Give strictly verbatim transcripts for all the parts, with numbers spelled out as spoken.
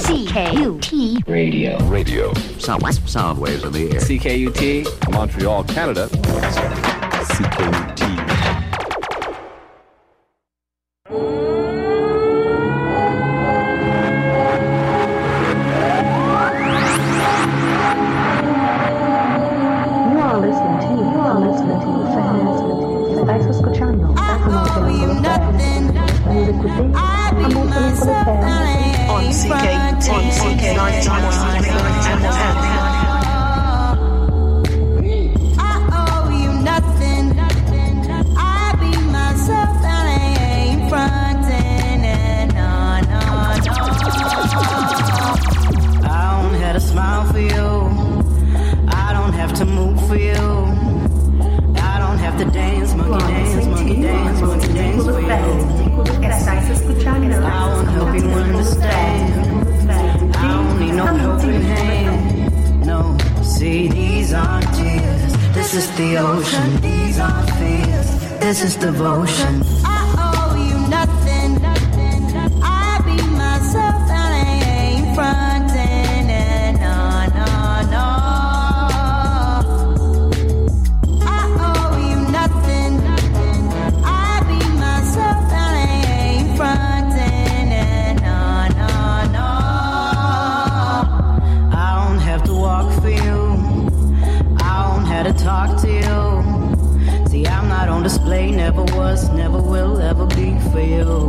C K U T Radio. Radio. Sound, sound waves in the air. C K U T, Montreal, Canada. C K U T. On C K, on C K ninety-one F M. I owe you nothing. I be myself and I ain't frontin'. And no, no, no. I don't have to smile for you. I don't have to move for you. I don't have to dance, monkey dance, monkey dance, monkey dance for you. I won't help you understand. I don't need no helping hand. No, see, these aren't tears. This is the ocean. These aren't fears. This is devotion. I owe you nothing. I be myself and I ain't frontin'. And no, no, no. I owe you nothing. I be myself and I ain't frontin'. And no, no, no. I don't have to walk for you. I don't have to talk to you. See, I'm not on display, never was, never will, ever be for you.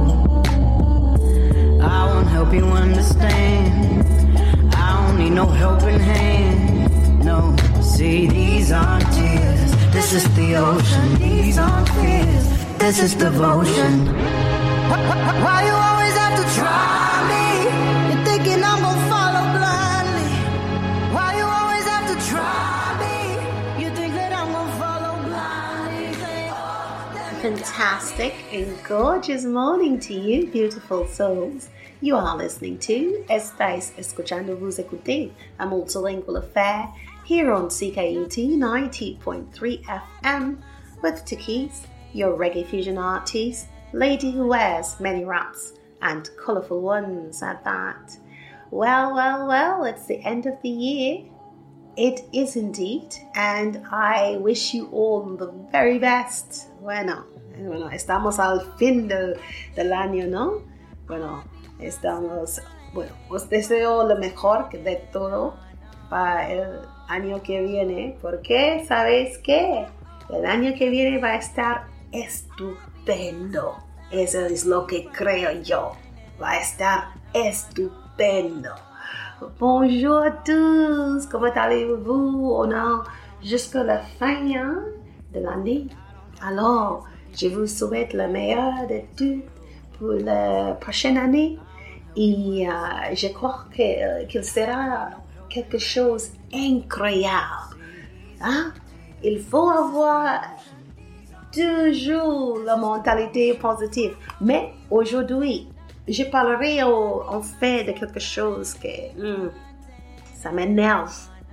I won't help you understand. I don't need no helping hand. No, see, these aren't tears. This is the ocean. These aren't fears. This is devotion. Why you always have to try me? You're thinking I'm gonna follow blindly. Why you always have to try me? You think that I'm gonna follow blindly. Fantastic and gorgeous morning to you, beautiful souls. You are listening to Estáis escuchando Vous écoutez, a multilingual affair here on C K U T ninety point three F M with Takis, your reggae fusion artist, lady who wears many wraps and colourful ones at that. Well, well, well, it's the end of the year. It is indeed, and I wish you all the very best. Bueno, bueno, estamos al fin del, del año, ¿no? Bueno, estamos, bueno, os deseo lo mejor de todo para el año que viene, porque ¿sabes qué? El año que viene va a estar estupendo. Eso es lo que creo yo. Va a estar estupendo. Bonjour à tous, comment allez-vous? On a jusqu'à la fin de l'année. Alors, je vous souhaite le meilleur de tout pour la prochaine année. Et euh, je crois que, qu'il sera quelque chose d'incroyable. Hein? Il faut avoir toujours la mentalité positive. Mais aujourd'hui, je parlerai au, en fait de quelque chose que hmm, ça m'énerve.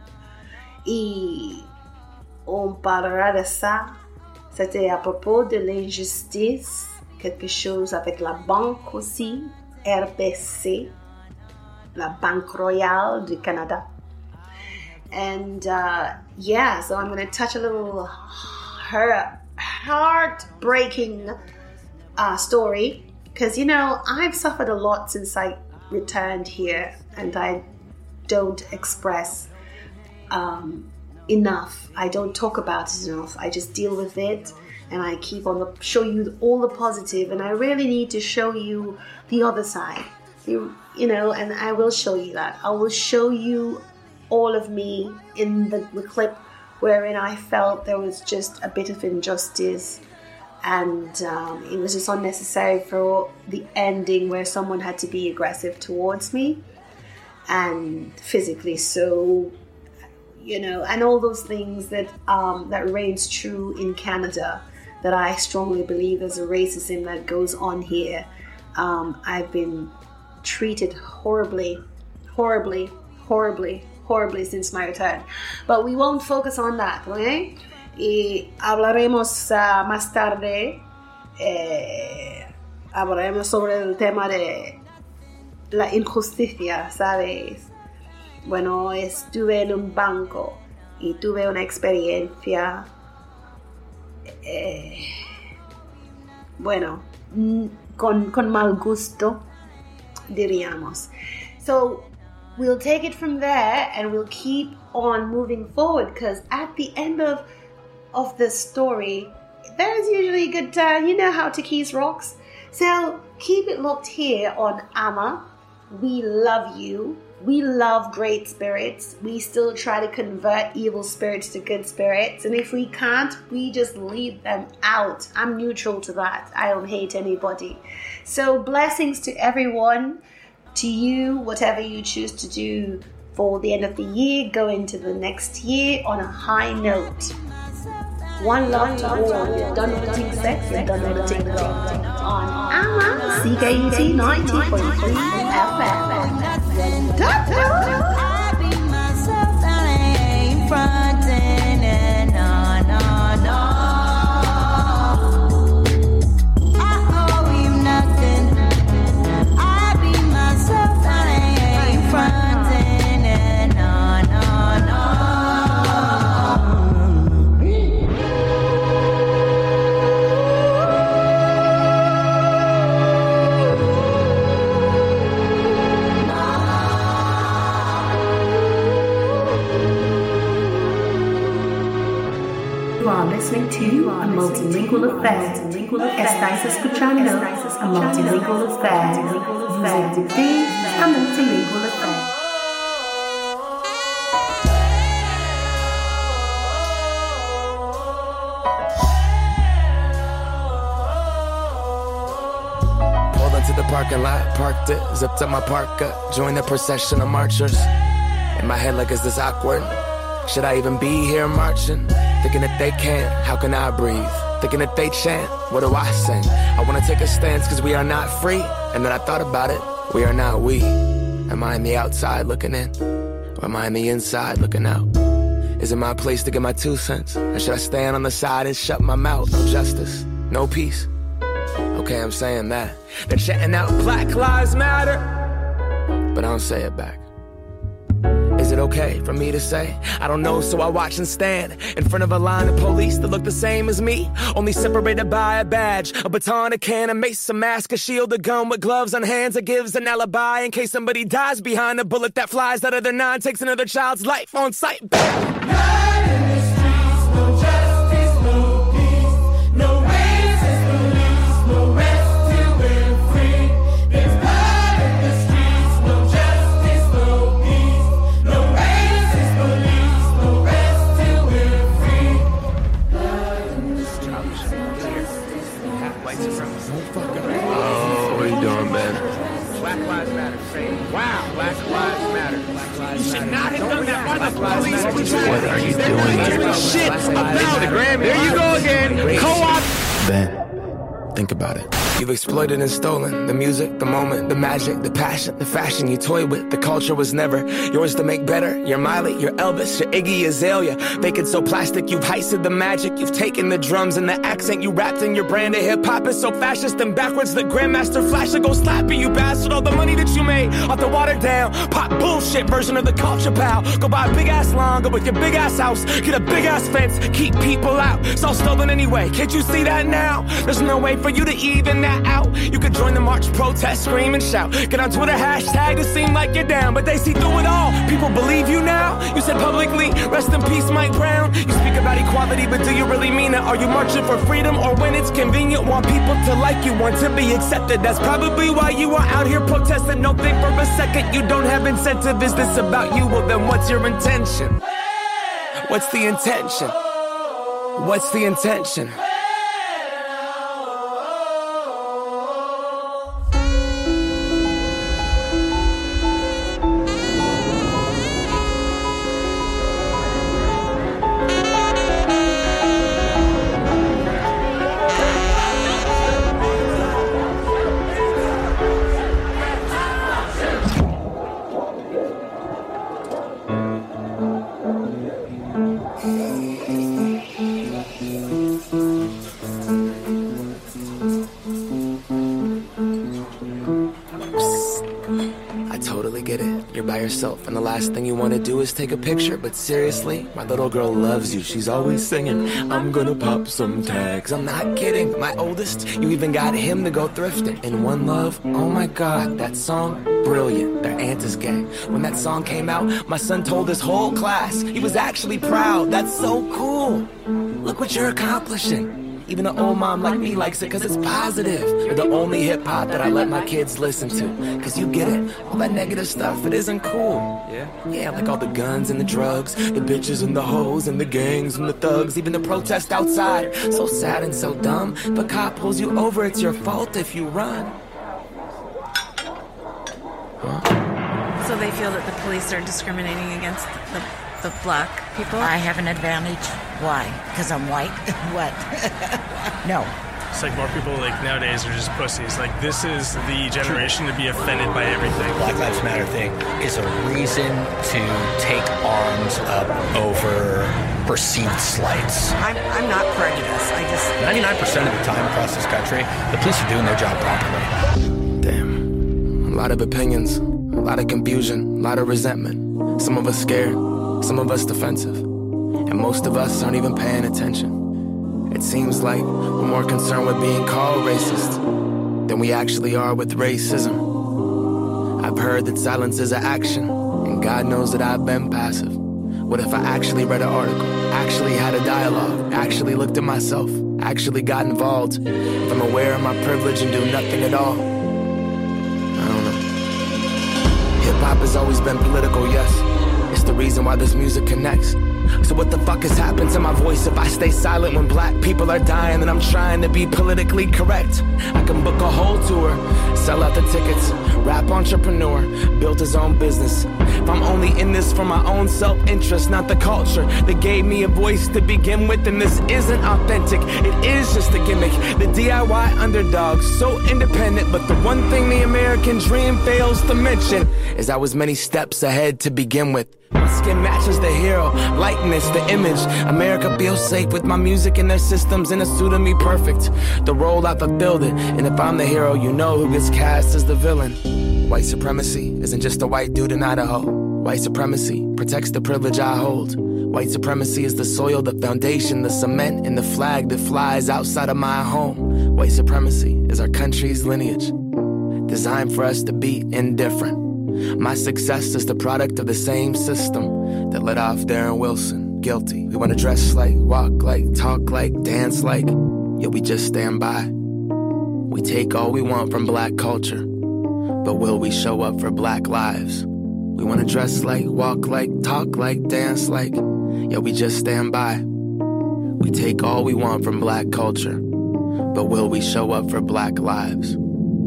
Et on parlera de ça. C'était à propos de l'injustice, quelque chose avec la banque aussi, R B C, la Banque Royale du Canada. And uh, yeah, so I'm going to touch a little her heartbreaking uh, story. Because, you know, I've suffered a lot since I returned here, and I don't express um, enough. I don't talk about it enough. I just deal with it, and I keep on the, show you all the positive, and I really need to show you the other side. You, you know, and I will show you that. I will show you all of me in the, the clip wherein I felt there was just a bit of injustice. And um, it was just unnecessary for the ending where someone had to be aggressive towards me and physically so, you know, and all those things that um, that reigns true in Canada that I strongly believe there's a racism that goes on here. Um, I've been treated horribly, horribly, horribly, horribly since my return. But we won't focus on that, okay? Y hablaremos uh, más tarde, eh, hablaremos sobre el tema de la injusticia, ¿sabes? Bueno, estuve en un banco y tuve una experiencia, eh, bueno, con, con mal gusto, diríamos. So, we'll take it from there and we'll keep on moving forward, because at the end of, of the story, there's usually a good time. You know how Takis rocks. So, keep it locked here on Amma. We love you. We love great spirits. We still try to convert evil spirits to good spirits. And if we can't, we just leave them out. I'm neutral to that. I don't hate anybody. So blessings to everyone, to you, whatever you choose to do for the end of the year, go into the next year on a high note. One love to all. You're done with the ting sex, you're done with the ting love. On Amma, C K U T ninety point three F M. I be myself, I ain't frontin', and no, no, no. I owe you nothing. I be myself, I ain't frontin', and no, no, no. You are listening to A Multilingual Affair. Estás escuchando A Multilingual Affair. Music today, A Multilingual Affair. Pulled into the parking lot, parked it, zipped up my parka, joined the procession of marchers. In my head like, is this awkward? Should I even be here marching? Thinking that they can't, how can I breathe? Thinking that they chant, what do I sing? I wanna take a stance cause we are not free. And then I thought about it, we are not we. Am I on the outside looking in? Or am I on the inside looking out? Is it my place to get my two cents? Or should I stand on the side and shut my mouth? No justice, no peace. Okay, I'm saying that. They're chanting out Black Lives Matter, but I don't say it back. Is it okay for me to say? I don't know, so I watch and stand in front of a line of police that look the same as me, only separated by a badge, a baton, a can, a mace, a mask, a shield, a gun with gloves on hands that gives an alibi in case somebody dies behind a bullet that flies out of their nine, takes another child's life on sight. Night in the streets, no justice, no peace, no racist police, no rest till we're free. There's blood in the streets, no justice, no peace, no racist police, no rest till we're free. Blood in the streets, no justice, no peace. Oh, what are you doing, man? Black Lives Matter. Say, wow, Black Lives Matter. Black Lives Matter. You should not have done that. Why the police? What are you doing here? Shit about it. There you go again. Co-op. Ben, think about it. You've exploited and stolen the music, the moment, the magic, the passion, the fashion you toy with. The culture was never yours to make better. You're Miley, you're Elvis, you're Iggy Azalea. Fake it so plastic, you've heisted the magic. You've taken the drums and the accent you wrapped in your brand of hip-hop is so fascist and backwards. The Grandmaster Flash will go slappy, you bastard. All the money that you made off the watered down pop bullshit version of the culture, pal. Go buy a big-ass lawn, go with your big-ass house, get a big-ass fence, keep people out. It's all stolen anyway, can't you see that now? There's no way for you to even that out. You could join the march, protest, scream and shout. Get on Twitter, hashtag to seem like you're down, but they see through it all. People believe you now. You said publicly, rest in peace, Mike Brown. You speak about equality, but do you really mean it? Are you marching for freedom or when it's convenient? Want people to like you, want to be accepted. That's probably why you are out here protesting. Don't think for a second you don't have incentive. Is this about you? Well then what's your intention? What's the intention? What's the intention? yourself, and the last thing you want to do is take a picture. But seriously, my little girl loves you. She's always singing, I'm gonna pop some tags. I'm not kidding. My oldest, you even got him to go thrifting. In One Love, oh my God, that song, brilliant. Their aunt is gay. When that song came out, my son told his whole class he was actually proud. That's so cool. Look what you're accomplishing. Even an old mom like me likes it because it's positive. You're the only hip-hop that I let my kids listen to. Because you get it. All that negative stuff, it isn't cool. Yeah? Yeah, like all the guns and the drugs, the bitches and the hoes and the gangs and the thugs, even the protest outside. So sad and so dumb. If a cop pulls you over, it's your fault if you run. Huh? So they feel that the police are discriminating against the, the black people? I have an advantage. Why? Because I'm white? What? No. It's like more people like nowadays are just pussies. Like this is the generation to be offended by everything. Black Lives Matter thing is a reason to take arms up over perceived slights. I'm, I'm not prejudiced. I just... ninety-nine percent of the time across this country, the police are doing their job properly. Damn. A lot of opinions, a lot of confusion, a lot of resentment. Some of us scared, some of us defensive. And most of us aren't even paying attention. It seems like we're more concerned with being called racist than we actually are with racism. I've heard that silence is an action, and God knows that I've been passive. What if I actually read an article, actually had a dialogue, actually looked at myself, actually got involved? If I'm aware of my privilege and do nothing at all? I don't know. Hip-hop has always been political, yes. It's the reason why this music connects. So what the fuck has happened to my voice if I stay silent when black people are dying and I'm trying to be politically correct? I can book a whole tour, sell out the tickets, rap entrepreneur, built his own business. If I'm only in this for my own self-interest, not the culture that gave me a voice to begin with, then this isn't authentic, it is just a gimmick. The D I Y underdog, so independent, but the one thing the American dream fails to mention is I was many steps ahead to begin with. My skin matches the hero, likeness, the image. America feels safe with my music and their systems in a suit of me perfect. The role I fulfilled it, and if I'm the hero, you know who gets cast as the villain. White supremacy isn't just a white dude in Idaho. White supremacy protects the privilege I hold. White supremacy is the soil, the foundation, the cement, and the flag that flies outside of my home. White supremacy is our country's lineage, designed for us to be indifferent. My success is the product of the same system that let off Darren Wilson guilty. We want to dress like, walk like, talk like, dance like, yet we just stand by. We take all we want from black culture, but will we show up for black lives? We want to dress like, walk like, talk like, dance like, yet we just stand by. We take all we want from black culture, but will we show up for black lives?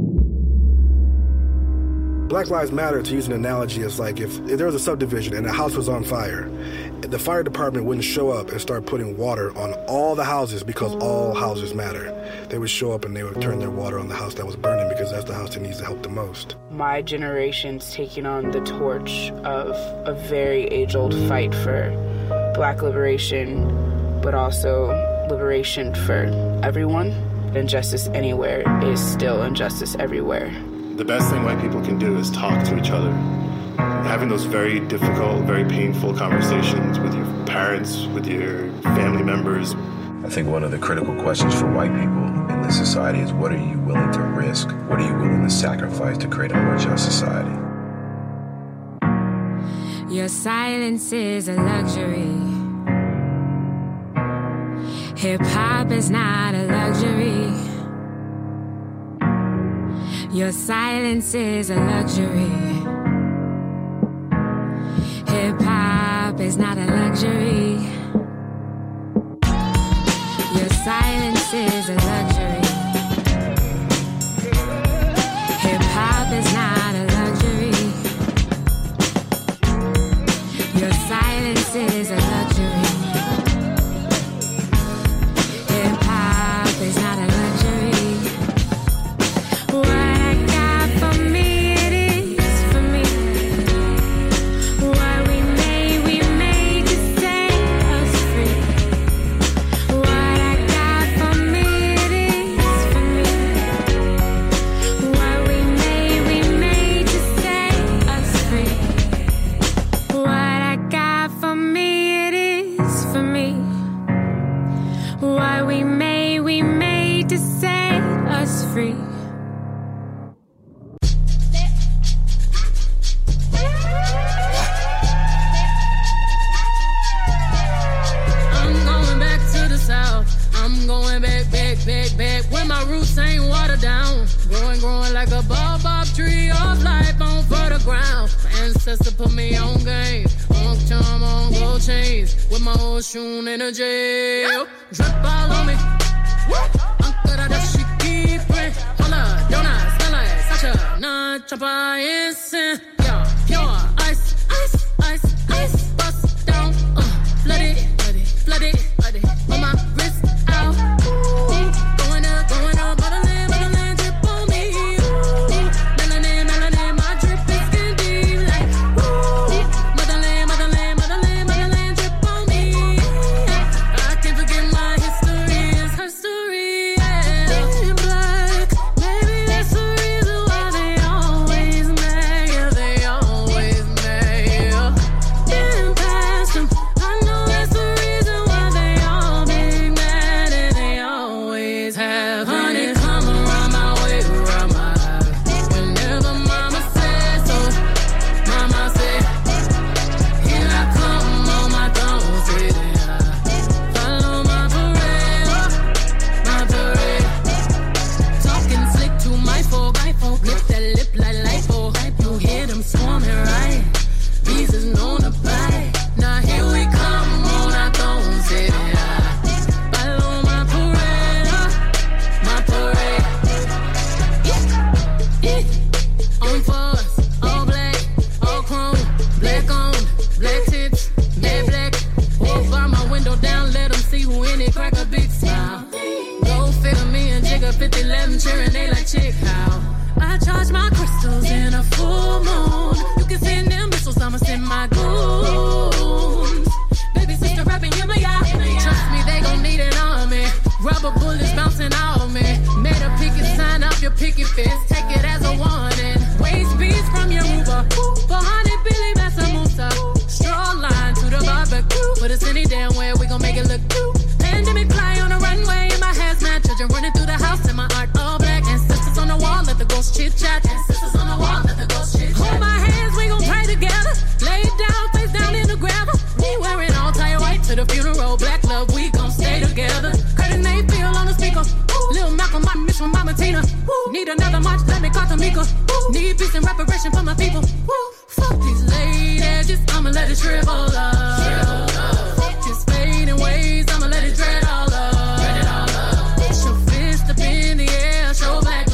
Black Lives Matter, to use an analogy, is like if, if there was a subdivision and a house was on fire, the fire department wouldn't show up and start putting water on all the houses because all houses matter. They would show up and they would turn their water on the house that was burning because that's the house that needs the help the most. My generation's taking on the torch of a very age-old fight for black liberation, but also liberation for everyone. Injustice anywhere is still injustice everywhere. The best thing white people can do is talk to each other. Having those very difficult, very painful conversations with your parents, with your family members. I think one of the critical questions for white people in this society is what are you willing to risk? What are you willing to sacrifice to create a more just society? Your silence is a luxury. Hip-hop is not a luxury. Your silence is a luxury. Hip-hop is not a luxury. Your silence is a luxury. Hip-hop is not a luxury. Your silence is a luxury. Hip-hop is not a luxury. What I got for my roots ain't watered down. Growing, growing like a baobab tree of life on fertile ground. My ancestor put me on game. On charm, on gold chains. With my old shoon energy. Drip all on me. Uncle da she keep it. Holla, donut, smell like Sacha. Nah, chopper, instant. Yeah, pure ice, ice, ice, ice. Bust down, uh, flood it, flood it, flood it, flood it. On my wrist, out. Ooh, going up, going up, motherland, motherland, drip on me. Ooh, melanin, melanin, my drip is skin deep like. Ooh, motherland, motherland, motherland, motherland, drip on me. I can't forget my history, it's her story. Yeah. In black, maybe that's the reason why they always mad. Yeah, they always mad. Yeah. Been past them, I know that's the reason why they all be mad, and they always have. Honey, come around my way, around my eye. Whenever mama says so, mama say, here I come on my throne, sitting high. Follow my parade, my parade. Talking slick to my folk, my folk. Lip that lip like lipo. You hear them swarming, right? Bees is known to bite. Now here we come on our throne, sitting high. Follow my parade, my parade. Yeah, yeah. On for us, all black, all chrome, black on, black tits, dead black. Walk by my window down, let them see who in it, crack a big smile. Go figure me and Jigga fifty eleven cheering, they like chick how. I charge my crystals in a full moon. You can send them missiles, I'ma send my goons. Baby sister rapping, you my y'all. Trust me, they gon' need an army. Rubber bullets bouncing off me. Made a picket sign up your picket fence. Take it as a warning. Waste beats from your Uber. four hundred Billy Massamusa. Straw line to the barbecue. Put us any damn way, we gon' make it look cute. Pandemic fly on the runway in my hazmat. Children running through the house in my art all black. Ancestors on the wall, let the ghost chit chat. Ancestors on the wall, let the ghost chit chat. Hold my hands, we gon' pray together. Lay down, face down in the gravel. We wearing all tie white to the funeral. Black love, we gon' stay together. Curtis Mayfield on the speaker. Lil Malcolm, I miss from Mama Tina. Need another march, let me call Tamika. Need peace and reparation for my people. Fuck these late edges, I'ma let it shrivel up. Fuck this fading ways, I'ma let it dread all up. Push your fist up in the air, show black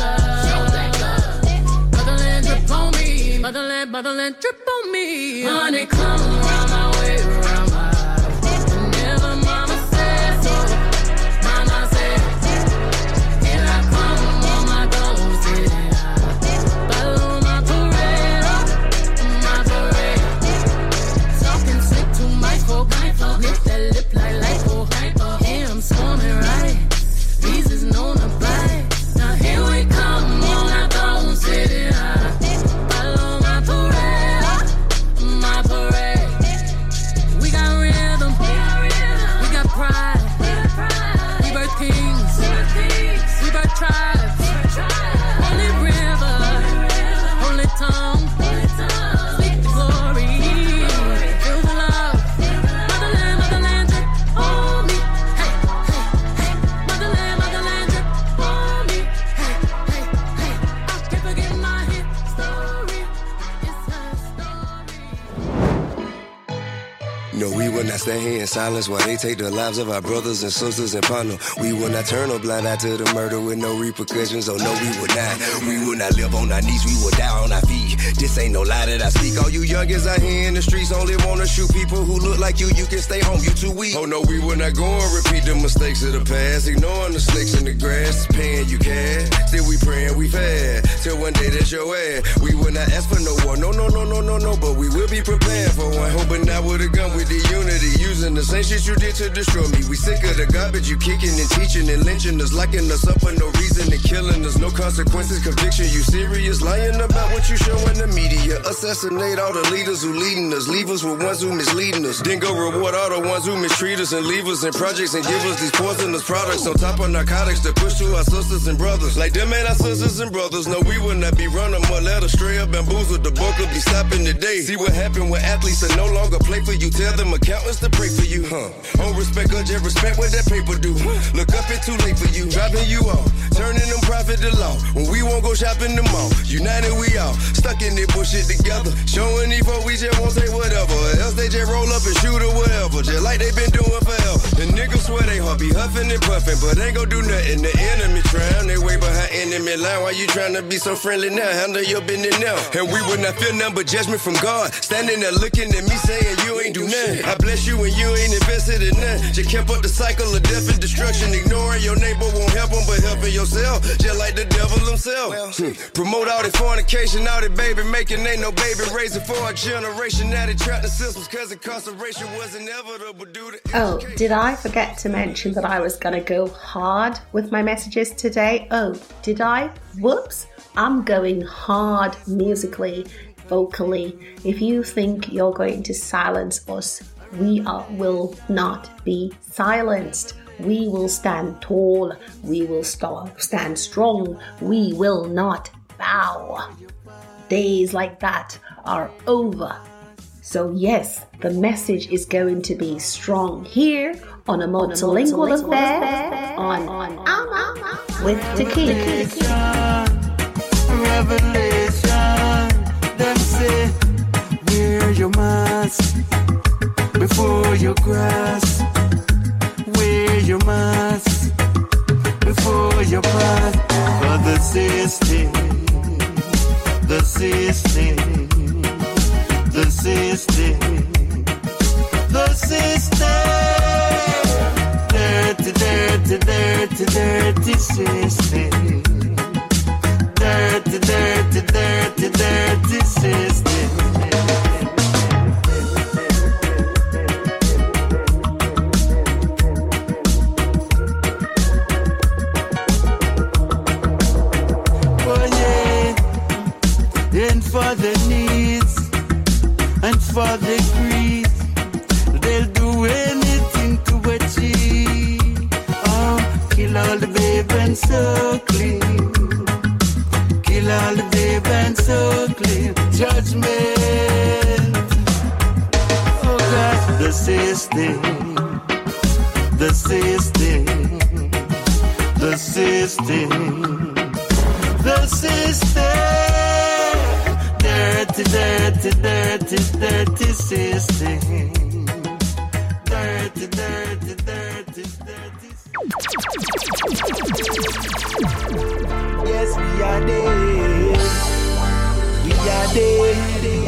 love. Motherland drip on me, motherland, motherland drip on me. Honey, come around my way, around my eye. Whenever mama says so, mama say, here I come on my throne, sitting high. Follow my parade, my parade. Talking slick to my folk, my folk. Lip that lip like lipo, hypo. Here I'm swarming, right? Bees is known to bite. Now here we come on our throne, sitting high. Follow my parade, my parade. We got rhythm, we got pride. We birth kings, we birth tribes. Holy river, holy tongue, speak the glory, feel the love. Motherland, motherland drip on me. Hey, hey, hey. Motherland, motherland drip on me. Hey, hey, hey. I can't forget my hit story. It's her story. No, we will not stand here in silence while they take the lives of our brothers and sisters and partner. We will not turn a blind eye to the murder with no repercussions. Oh no, we will not. We will not live on our knees. We will die on our feet. This ain't no lie that I speak. All you youngins out here in the streets only wanna shoot people who look like you. You can stay home. You too weak. Oh no, we will not go and repeat the mistakes of the past. Ignoring the snakes in the grass, paying you cash. Still we praying we fast till one day that's your ass. We will not ask for no war. No, no, no, no, no, no. But we will be prepared for one. Hoping not with a gun with the unity. Using the same shit you did to destroy me. We sick of the garbage you kicking and teaching and lynching us, locking us up for no reason and killing us. No consequences, conviction. You serious? Lying about what you show in the media. Assassinate all the leaders who leading us. Leave us with ones who misleading us. Then go reward all the ones who mistreat us and leave us in projects and give us these poisonous products on top of narcotics to push to our sisters and brothers. Like them ain't our sisters and brothers. No, we will will not be run them or let her stray or bamboozle. The book will be stopping today. See what happened when athletes that no longer play for you. Tell them accountants to pray for you. Huh? Oh, respect or just respect what that paper do. Look up, it's too late for you. Dropping you off, turning them profit to law. When we won't go shopping the mall. United we all, stuck in this bullshit together. Showing these folks we just won't say whatever. Else they just roll up and shoot or whatever. Just like they been doing forever. The niggas swear they heart be huffing and puffing, but ain't gon' do nothing. The enemy trying, they way behind enemy line. Why you trying to be so friendly now? Handle your business now. And we would not feel nothing but judgment from God. Standing there looking at me saying you ain't do nothing. I bless you and you ain't invested in nothing. Just kept up the cycle of death and destruction. Ignoring your neighbor won't help them, but helping yourself. Just like the devil himself. Hmm. Promote all the fornication, all the baby making. Ain't no baby raising for a generation. Now they trapped the systems cause incarceration was inevitable due to... Oh, did I forget to mention that I was gonna go hard with my messages today? Oh, did I? Whoops. I'm going hard musically, vocally. If you think you're going to silence us, we are, will not be silenced. We will stand tall. We will st- stand strong. We will not bow. Days like that are over. So yes, the message is going to be strong here on a multilingual affair on, on, on, on with Tequila. Revelation, them say, wear your mask before you grass. Wear your mask before you pass. For the system, the system, the system, the system. Dirty, dirty, dirty, dirty system. Dirty, dirty, dirty, dirty system. Oh yeah, and for the needs and for the greed, they'll do anything to achieve. Oh, kill all the babe and so clean. Kill all the babe and so clean. Judgment. Oh God, the system, the system, the system, the system. Dirty, dirty, dirty, dirty system. Dirty, dirty, dirty, dirty. Yes, we are there. We are there.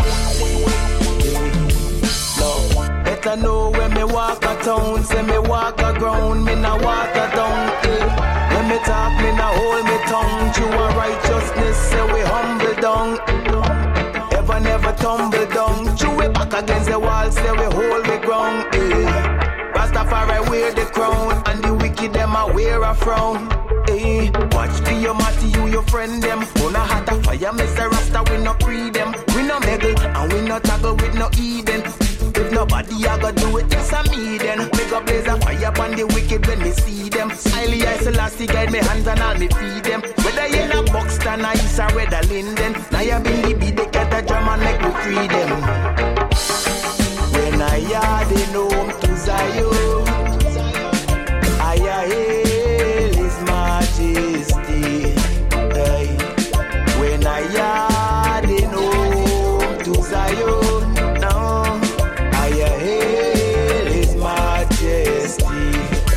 No, better know when me walk a town, say me walk a ground, me na water down. Eh. When me talk, me na hold me tongue. True and righteousness, say we humble down. Ever never tumble down. True we back against the wall, say we hold the ground. Eh. Rastafari wear the crown, and the wicked them a wear a frown. Hey, watch for your matty, you your friend them. Wanna hot a fire, Mister Rasta, we no pre them. We no meddle, and we no toggle with no Eden. If nobody a go do it, it's a me then. Make up blaze a fire upon the wicked when me see them. Highly I Selassie guide me hands and all me feed them. Whether you in a Buxton or East or whether Linden, now you been the beat, they get a drum and make me free them. When I yard in home to Zion, I hail His Majesty. Hey. When I yard in home to Zion, no, I hail His Majesty.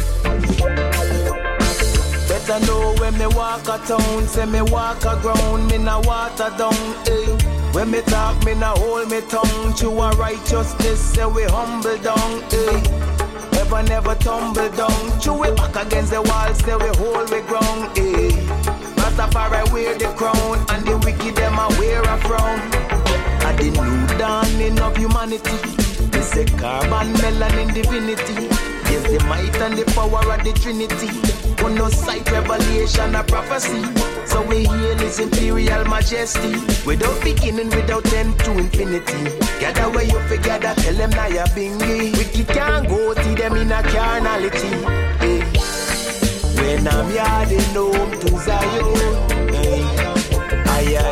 Better know when me walk a town, say me walk a ground, me na water down. Hey. When me talk, me na hold me tongue. True and righteousness, say we humble down. Eh. Ever never tumble down. True we back against the wall, say we hold we ground. Eh. Rastafari wear the crown, and the wicked them a wear a frown. At the new dawning of humanity, we say carbon, melanin, divinity. Yes, the might and the power of the Trinity. On no sight, revelation, or prophecy. So we hail His imperial majesty. Without beginning, without end to infinity. Gather where you figure that, tell them now you're bingy. Wicked can't go see them in a carnality. Hey. When I'm yarding home to Zion, hey. I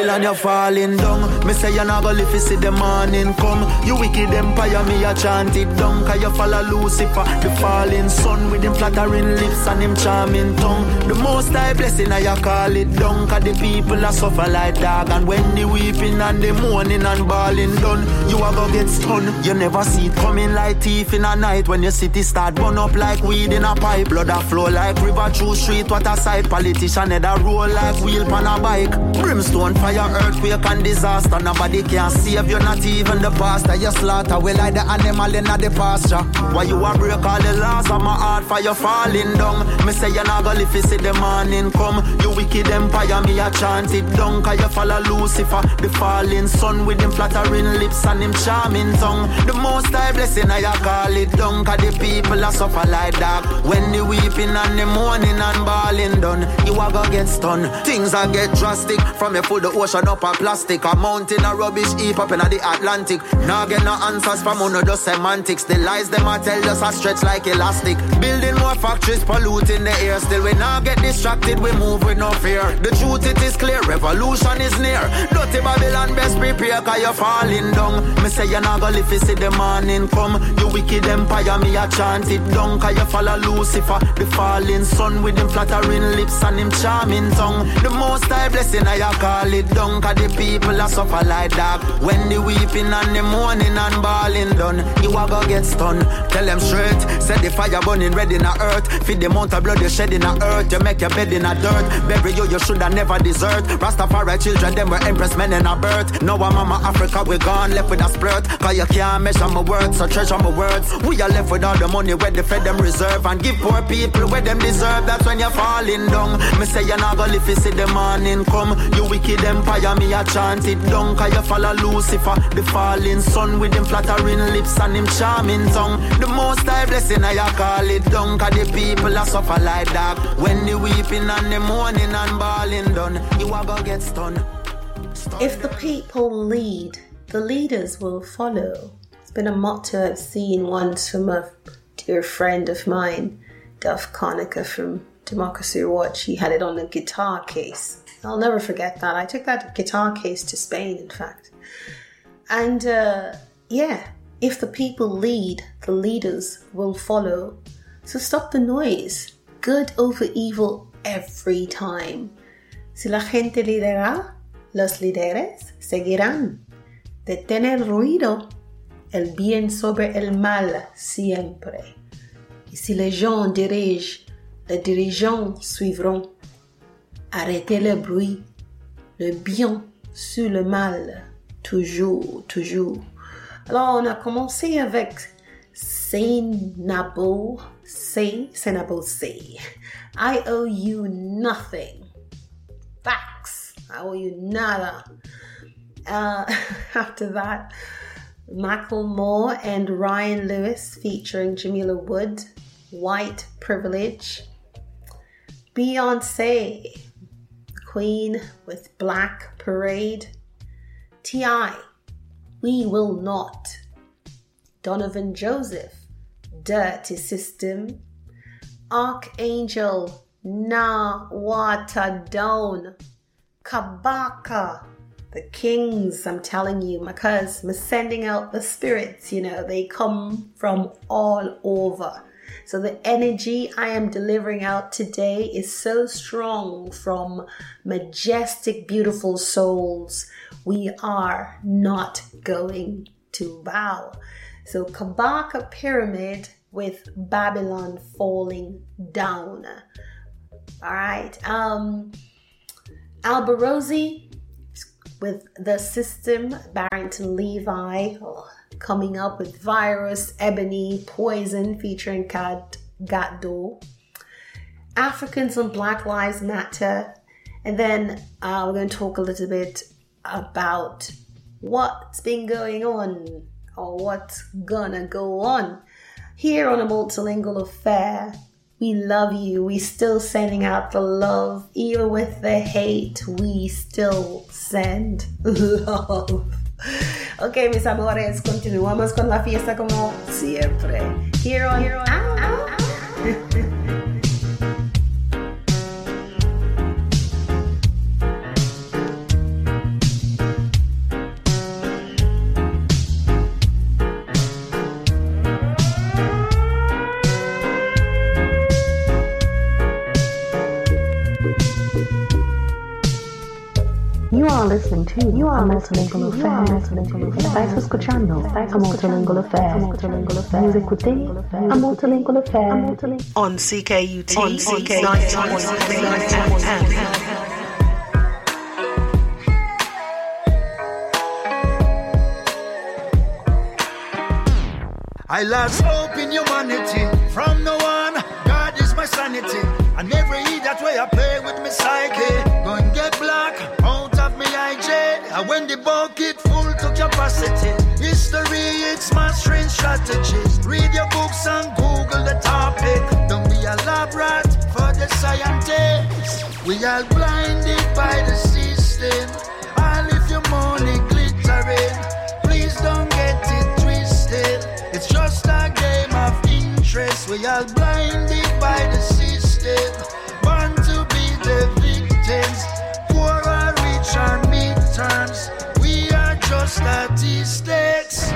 Babylon, you're falling down. Me say you're not gonna live to see the morning come. You wicked empire, me a chant it down. Cause you follow Lucifer, the falling sun, with him flattering lips and him charming tongue. The most high blessing, I call it down. Cause the people are suffer like dog. And when the weeping and the mourning and bawling done, you are gonna get stunned. You never see it coming like thief in a night. When your city start burn up like weed in a pipe. Blood a flow like river through street. What a sight. Politician head a roll like wheel pan a bike. Brimstone, fire, earthquake and disaster. Nobody can save you, not even the pastor. You slaughter, we like the animal in the pasture. Why you a break all the laws of my heart for you falling down? Me say you not gonna live to see the morning come. You wicked empire, me a chant it down. Cause you follow Lucifer, the falling sun, with him flattering lips and him charming tongue. The most high blessing, I call it down. Cause the people are suffer like dog. When the weeping and the mourning and bawling done, you a go get stunned. Things a get drastic. From you full the ocean up a plastic. A mountain of rubbish heap up in the Atlantic. Now get no answers from uno just semantics. The lies them a tell just a stretch like elastic. Building more factories, polluting the air. Still we now get distracted, we move with no fear. The truth it is clear, revolution is near. Dirty Babylon best prepare, cause you're falling down. Me say you're not gonna live to see the morning come. You wicked empire, me a chant it down. Cause you follow Lucifer, the falling sun, with him flattering lips and him charming tongue. The most high blessing, I call it down. Cause the people are suffer like dog. When the weeping and the mourning and bawling done, you a go get stunned. Tell them straight, set the fire burning red in the earth. Feed the amount of blood you shed in the earth. You make your bed in the dirt. Bury you, you should have never desert. Rastafari children, them were empress men in a birth. Now our mama Africa, we gone left with a splurt. Cause you can't measure my words, so treasure my words. We are left with all the money where they fed them reserve. And give poor people where them deserve. That's when you're falling down. Me say you're not gonna live to see the morning come. You wicked empire, me a chant it down. Cause you follow Lucifer, the falling sun, with him flattering lips and him charming tongue. The most high blessing, I call it down. Cause the people are suffer like dog. When the weeping and the mourning and bawling done, you are gonna get stunned. If the people lead, the leaders will follow. It's been a motto I've seen once from a dear friend of mine, Duff Conica from Democracy Watch. He had it on a guitar case. I'll never forget that. I took that guitar case to Spain, in fact. And uh, yeah, if the people lead, the leaders will follow. So stop the noise. Good over evil every time. Si la gente lidera, los líderes seguirán. Detén el ruido, el bien sobre el mal siempre. Et si les gens dirigent, les dirigeants suivront. Arrêtez le bruit, le bien sur le mal, toujours, toujours. Alors, on a commencé avec Saint Nabo, say, Saint Nabo say, I owe you nothing. Facts, I owe you nada. Uh, after that, Macklemore and Ryan Lewis featuring Jamila Wood, White Privilege. Beyonce, Queen with Black Parade. T I, We Will Not. Donovan Joseph, Dirty System. Archangel, Na Wata Down. Kabaka, the Kings, I'm telling you, because I'm sending out the spirits, you know, they come from all over. So the energy I am delivering out today is so strong from majestic, beautiful souls. We are not going to bow. So Kabaka Pyramid with Babylon falling down. All right. Um, Alborosie with The System, Barrington Levy, oh, coming up with Virus, Ebony, Poison featuring Gat Gatdo. Africans and Black Lives Matter. And then uh, we're going to talk a little bit about what's been going on or what's gonna go on here on A Multilingual Affair. We love you. We still sending out the love. Even with the hate, we still send love. Ok, mis amores, continuamos con la fiesta como siempre. Here on, here on ow, ow, ow. listening to You are Multilingual Affair. Estás escuchando a Multilingual Affair. Vous écoutez a Multilingual Affair. On C K U T. On C K U T. I lost hope in humanity. From no one, God is my sanity. And every that way I play with me psyche. Go and get black out of me I J. And when the bucket full to capacity. History, it's my strange strategies. Read your books and Google the topic. Don't be a lab rat for the scientists. We are blinded by the system. All if your money glittering. Please don't get it twisted. It's just a game of interest. We are blinded by the system. Born to be the victims. Poor or rich or midterms. We are just statistics.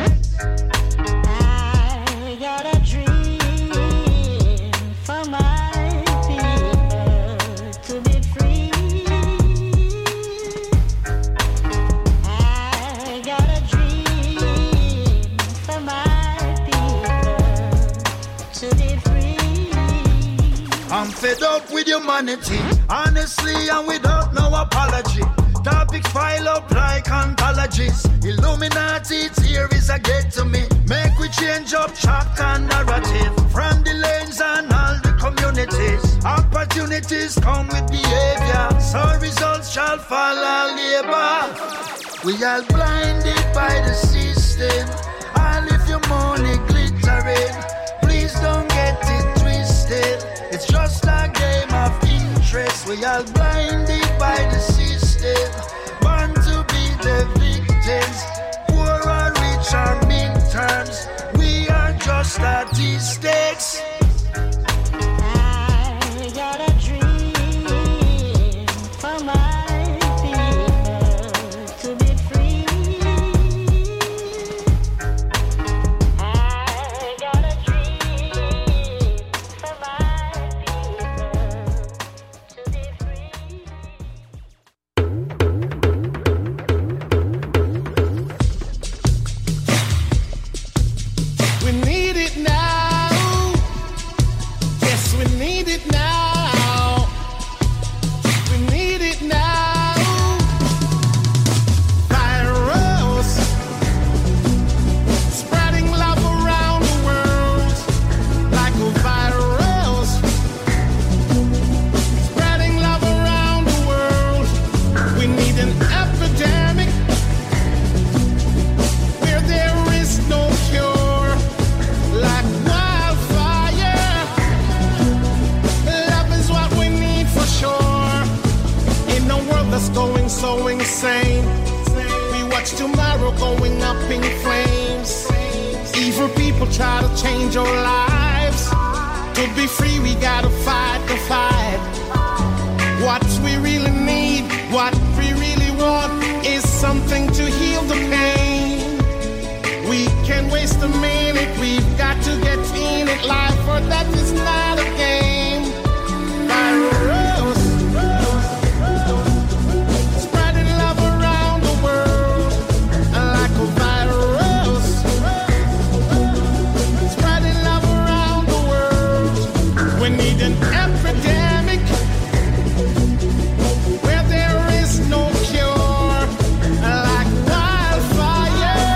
I got a dream for my people to be free. I got a dream for my to be free. I'm fed up with humanity, honestly and without no apology. Topics pile up like anthologies. Illuminati theories are get to me. Make we change up chapter narrative. From the lanes and all the communities. Opportunities come with behavior. So results shall follow labor. We are blinded by the system. All if your money glittering. Please don't get it twisted. It's just a game of interest. We are blinded by the system. Born to be the victims. Poor or rich or midterms. We are just statistics. I got a dream for my people to be free. I got a dream for my people to be free. We need it now. Yes, we need it now. We need it now. Virus spreading love around the world like a virus. Spreading love around the world. We need an epidemic where there is no cure. Like wildfire, love is what we need for sure. In a world that's going so insane, we watch tomorrow going up in flames. Evil people try to change our lives. To be free, we gotta fight the fight. What we really need, what we really want, is something to heal the pain. We can't waste a minute, we've got to get in it. Life or death is not a game. Virus spreading love around the world like a virus. Spreading love around the world. We need an epidemic where there is no cure. Like wildfire,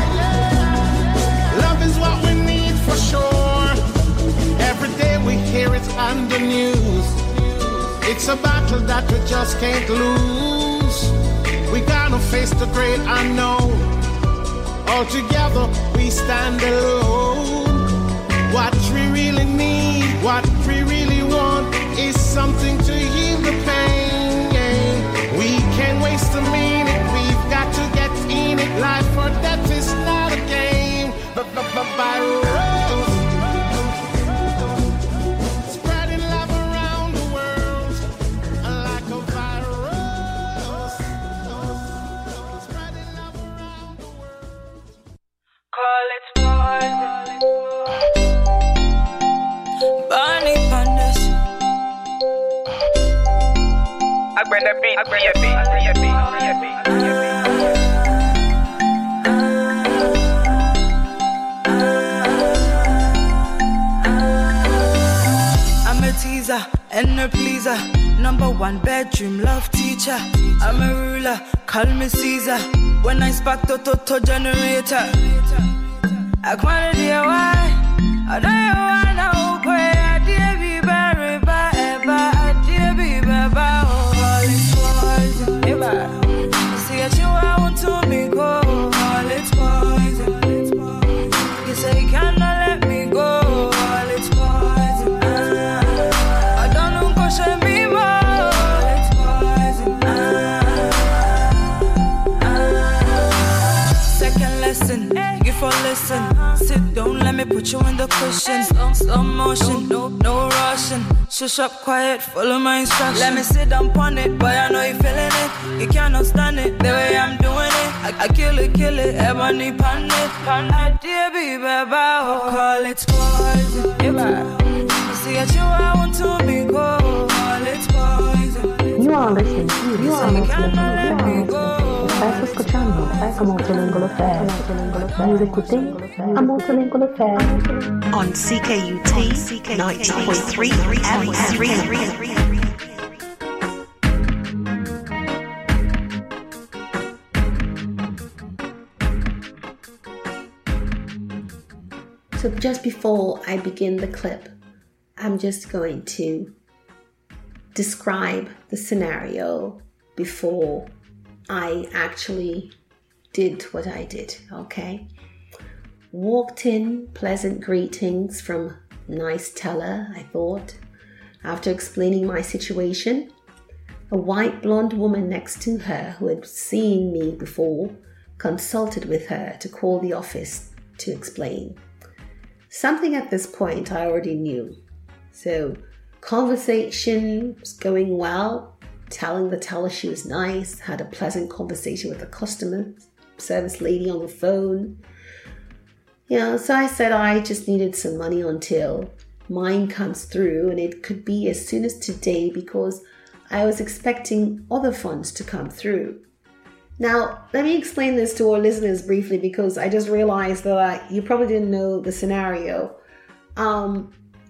love is what we need for sure. Every day we hear it on the news. It's a battle that we just can't lose. We gotta face the great unknown. All together we stand alone. What we really need, what we really want, is something to heal the pain. We can't waste a minute, we've got to get in it. Life or death is not a game. Virus spreading love around the world like a virus. Spreading love around the world. Call it Bonnie Pandas. I bring the beat, I bring the beat, I bring the beat. I'm a teaser and a pleaser, number one bedroom love teacher. I'm a ruler, call me Caesar. When I spark the Toto generator, I can't do why. I don't want to pray. I dare be buried by ever. I dare be buried by all its poison. Ever see that you I want to be go. All its poison. You say you cannot let me go. All its poison. I don't know question me more. All its poison. Second lesson, you for listen. Sit down, let me put you in the cushion. Slow, slow motion, no, no rushing. Shush up quiet, follow my instructions. Let me sit down on it, boy, I know you feeling it. You cannot stand it, the way I'm doing it. I, I kill it, kill it, ebony pan it. I dear be baby, I'll call it poison. See at you, I want to be cold. Call it poison. You are listening to you are listening to Estás escuchando a Multilingual Affair. Vous écoutez a Multilingual Affair on C K U T ninety point three F M. So just before I begin the clip, I'm just going to describe the scenario before I actually did what I did, okay? Walked in, pleasant greetings from nice teller, I thought. After explaining my situation, a white blonde woman next to her who had seen me before consulted with her to call the office to explain. Something at this point I already knew. So conversation was going well, telling the teller she was nice, had a pleasant conversation with the customer service lady on the phone. You know, so I said I just needed some money until mine comes through, and it could be as soon as today because I was expecting other funds to come through. Now, let me explain this to our listeners briefly because I just realized that you probably didn't know the scenario. Um,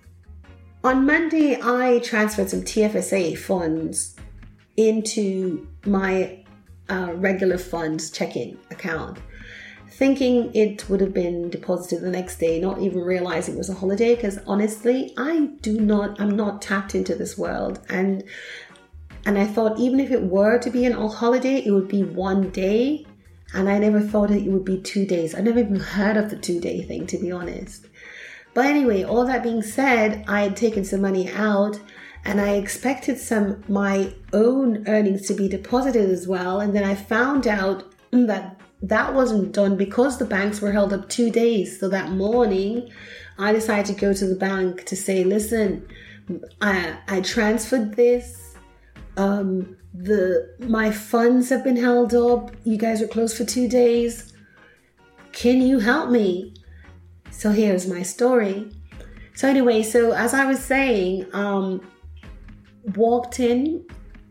on Monday, I transferred some T F S A funds into my uh, regular funds checking account, thinking it would have been deposited the next day, not even realizing it was a holiday, because honestly, I do not, I'm not tapped into this world. And and I thought even if it were to be an holiday, it would be one day. And I never thought it would be two days. I never even heard of the two day thing, to be honest. But anyway, all that being said, I had taken some money out and I expected some my own earnings to be deposited as well. And then I found out that that wasn't done because the banks were held up two days. So that morning, I decided to go to the bank to say, listen, I, I transferred this. Um, the my funds have been held up. You guys were closed for two days. Can you help me? So here's my story. So anyway, so as I was saying, um, walked in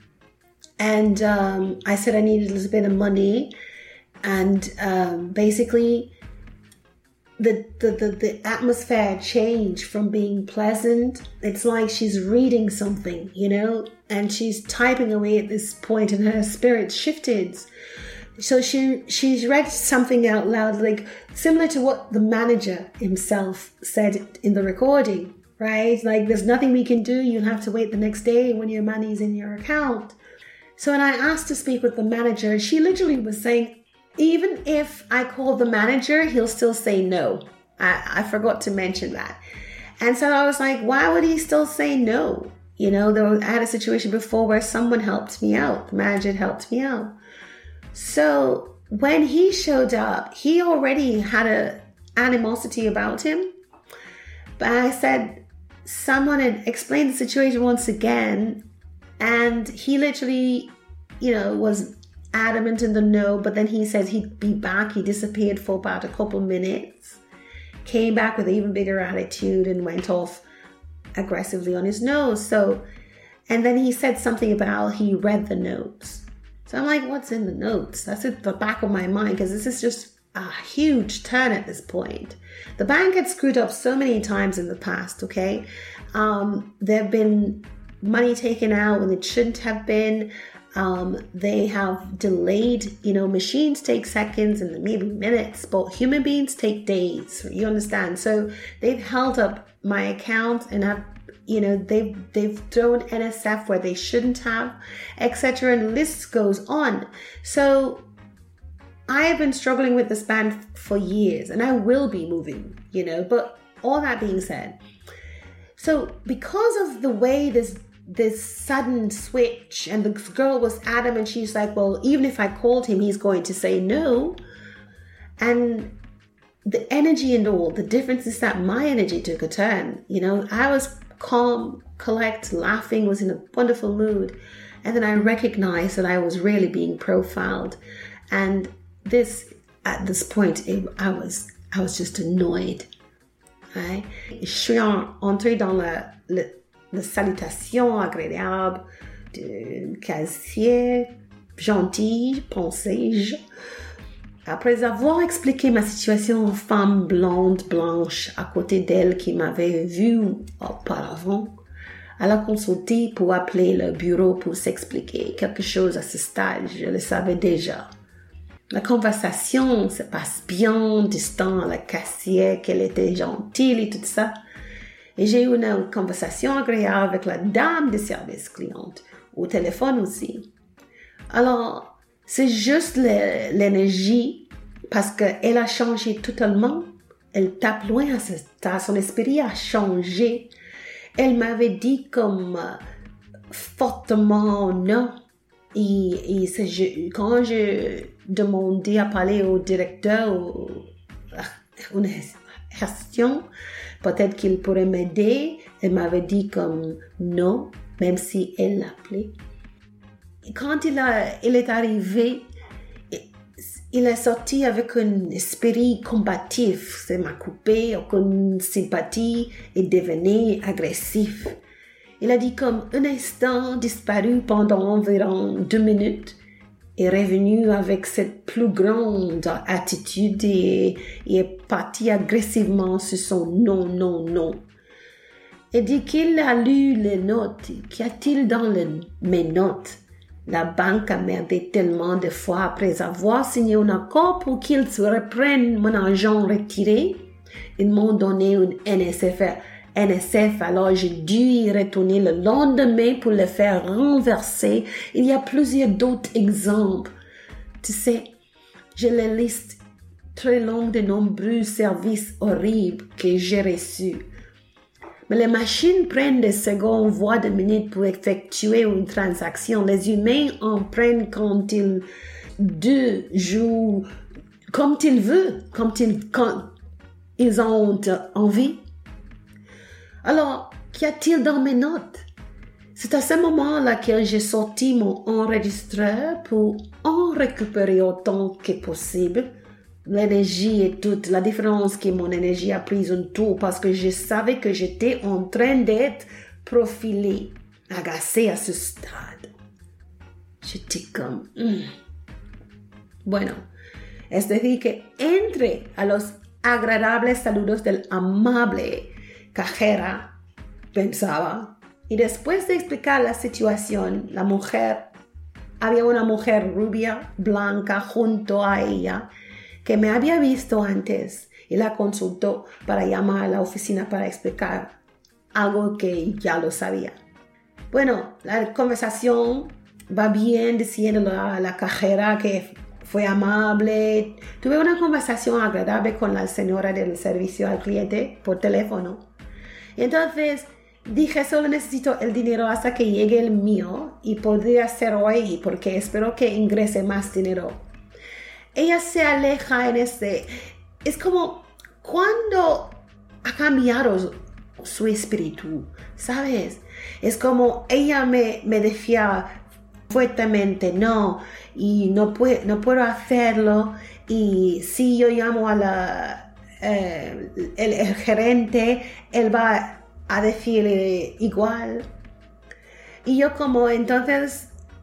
and um, I said I needed a little bit of money, and um, basically the, the the the atmosphere changed from being pleasant. It's like she's reading something, you know, and she's typing away at this point, and her spirit shifted. So she she's read something out loud, like similar to what the manager himself said in the recording, right? Like, there's nothing we can do. You'll have to wait the next day when your money's in your account. So when I asked to speak with the manager, she literally was saying, even if I call the manager, he'll still say no. I, I forgot to mention that. And so I was like, why would he still say no? You know, there was, I had a situation before where someone helped me out. The manager helped me out. So when he showed up, he already had a animosity about him. But I said, someone had explained the situation once again. And he literally, you know, was adamant in the no, but then he said he'd be back. He disappeared for about a couple minutes, came back with an even bigger attitude and went off aggressively on his nose. So, and then he said something about he read the notes. So I'm like, what's in the notes? That's at the back of my mind because this is just a huge turn at this point. The bank had screwed up so many times in the past, okay? Um, there have been money taken out when it shouldn't have been. Um, they have delayed, you know, machines take seconds and maybe minutes, but human beings take days, you understand? So they've held up my account and have, you know, they've, they've thrown N S F where they shouldn't have, et cetera. And the list goes on. So I have been struggling with this band for years and I will be moving, you know, but all that being said, so because of the way this this sudden switch, and the girl was adamant, she's like, well, even if I called him, he's going to say no. And the energy and all, the difference is that my energy took a turn. You know, I was calm, collect, laughing, was in a wonderful mood. And then I recognized that I was really being profiled. And this, at this point, it, I was I was just annoyed. Right? Je suis entrée dans la, la de salutations agréables, de casier gentil, pensais-je. Après avoir expliqué ma situation aux femmes blondes, blanches, à côté d'elle qui m'avaient vue auparavant, elle a consulté pour appeler le bureau pour s'expliquer quelque chose à ce stade, je le savais déjà. La conversation se passe bien, distant à la caissière qu'elle était gentille et tout ça. Et j'ai eu une conversation agréable avec la dame de service cliente, au téléphone aussi. Alors, c'est juste le, l'énergie, parce qu'elle a changé totalement. Elle tape loin à ce stade, son esprit a changé. Elle m'avait dit comme euh, fortement non. Et, et c'est, je, quand je demandais à parler au directeur, ou, une question, peut-être qu'il pourrait m'aider. Elle m'avait dit comme non, même si elle l'appelait. Et quand il, a, il est arrivé, il est sorti avec un esprit combatif. Ça m'a coupé, aucune sympathie et devenait agressif. Il a dit comme un instant disparu pendant environ deux minutes est revenu avec cette plus grande attitude et, et est parti agressivement sur son non, non, non. Et dit qu'il a lu les notes. Qu'y a-t-il dans le, mes notes? La banque a merdé tellement de fois après avoir signé un accord pour qu'ils se reprennent mon argent retiré. Ils m'ont donné une N S F. N S F, alors j'ai dû y retourner le lendemain pour le faire renverser. Il y a plusieurs d'autres exemples. Tu sais, j'ai la liste très longue de nombreux services horribles que j'ai reçus. Mais les machines prennent des secondes, voire des minutes pour effectuer une transaction. Les humains en prennent quand ils deux jouent comme ils veulent, comme ils, quand ils ont envie. Alors, qu'y a-t-il dans mes notes? C'est à ce moment-là que j'ai sorti mon enregistreur pour en récupérer autant que possible. L'énergie et toute la différence que mon énergie a pris un tour parce que je savais que j'étais en train d'être profilée, agacée à ce stade. J'étais comme... Mm. Bueno, es decir que entre a los agradables saludos del amable cajera, pensaba, y después de explicar la situación, la mujer, había una mujer rubia, blanca, junto a ella, que me había visto antes y la consultó para llamar a la oficina para explicar algo que ya lo sabía. Bueno, la conversación va bien, diciendo a la cajera que fue amable. Tuve una conversación agradable con la señora del servicio al cliente por teléfono. Entonces dije, solo necesito el dinero hasta que llegue el mío y podría ser hoy porque espero que ingrese más dinero. Ella se aleja en este... Es como cuando ha cambiado su espíritu, ¿sabes? Es como ella me, me decía fuertemente, no, y no, puedo, no puedo hacerlo. Y si yo llamo a la... Eh, el, el gerente, él va a decir igual. Y yo como, entonces,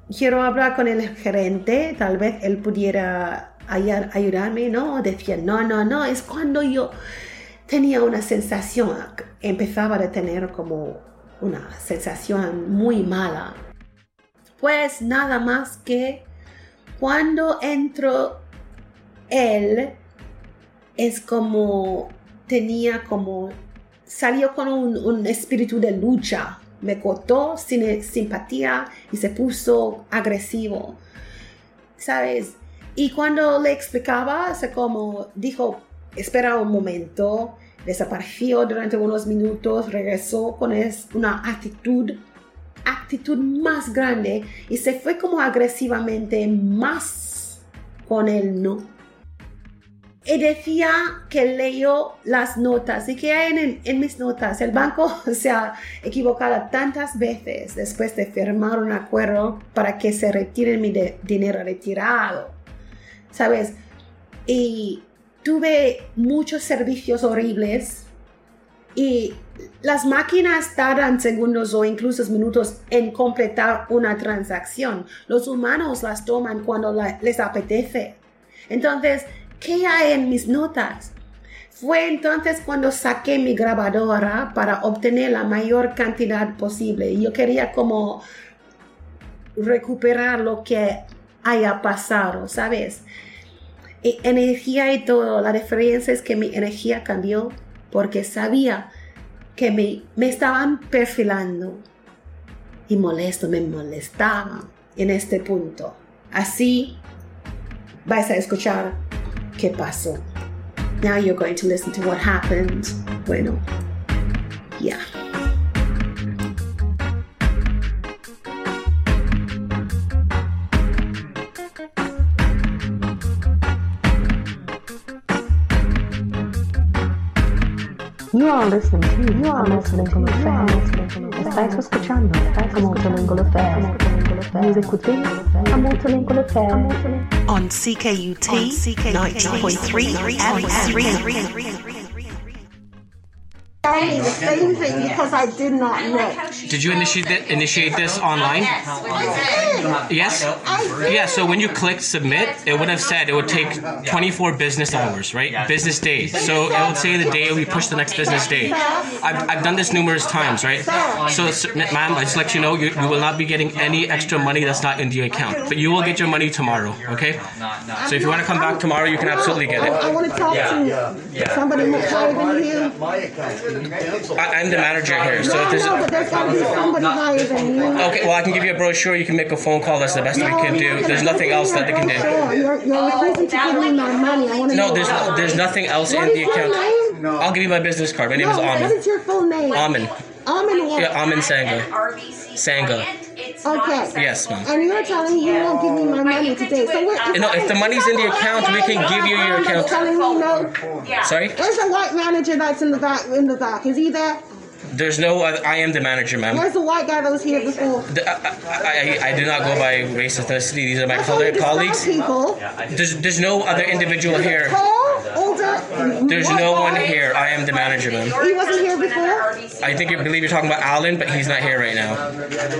quiero hablar con el gerente, tal vez él pudiera ayudarme, ¿no? Decía, no, no, no, es cuando yo tenía una sensación, empezaba a tener como una sensación muy mala. Pues nada más que cuando entró él, es como, tenía como, salió con un, un espíritu de lucha. Me cortó sin simpatía y se puso agresivo, ¿sabes? Y cuando le explicaba, se como dijo, espera un momento, desapareció durante unos minutos, regresó con es, una actitud, actitud más grande y se fue como agresivamente más con él, ¿no? Y decía que leyó las notas y que hay en, en mis notas. El banco se ha equivocado tantas veces después de firmar un acuerdo para que se retire mi de, dinero retirado, ¿sabes? Y tuve muchos servicios horribles y las máquinas tardan segundos o incluso minutos en completar una transacción. Los humanos las toman cuando la, les apetece. Entonces, ¿qué hay en mis notas? Fue entonces cuando saqué mi grabadora para obtener la mayor cantidad posible. Yo quería como recuperar lo que haya pasado, ¿sabes? Y energía y todo. La diferencia es que mi energía cambió porque sabía que me, me estaban perfilando. Y molesto, me molestaba en este punto. Así vais a escuchar ¿qué pasó? Now you're going to listen to what happened. Bueno, yeah. You are listening to, you are listening to Estáis escuchando a Multilingual Affair. Vous écoutez a Multilingual Affair. On C K U T ninety point three F M. The same thing because I did not know. Did you initiate th- initiate this online? Yes? Yeah, so when you click submit, it would have said it would take twenty-four business hours, right? Business days. So it would say the day we push the next business day. I've, I've done this numerous times, right? So, so ma'am, I just let you know, you, you will not be getting any extra money that's not in the account. But you will get your money tomorrow, okay? So if you want to come back tomorrow, you can absolutely get it. I want to talk to somebody more higher than you. I, I'm the manager here, so if there's... No, but there's got to be somebody higher than you. Okay, well, I can give you a brochure. You can make a phone call. That's the best we can do. There's nothing else that they can do. You're, you're refusing to give me my money. I want to No, know there's why. there's nothing else What in is the your account. name? I'll give you my business card. My name no, is what Amin. is your full name? Amin. Amin what? Yeah, Amin Sanga. Sanga. Okay. Yes, ma'am. And you're telling me you won't give me my money today. So what? No, if the money's in the account, we can give you your account. Telling me no. Sorry? Where's the white manager that's in the back? In the back, is he there? There's no. Uh, I am the manager, ma'am. Where's the white guy that was here before? The, I, I, I do not go by race ethnicity. These are my That's color, how you colleagues. People. There's there's no other individual here. Tall, older. There's no one here. I am the manager, ma'am. He wasn't here before. I think you believe you're talking about Alan, but he's not here right now.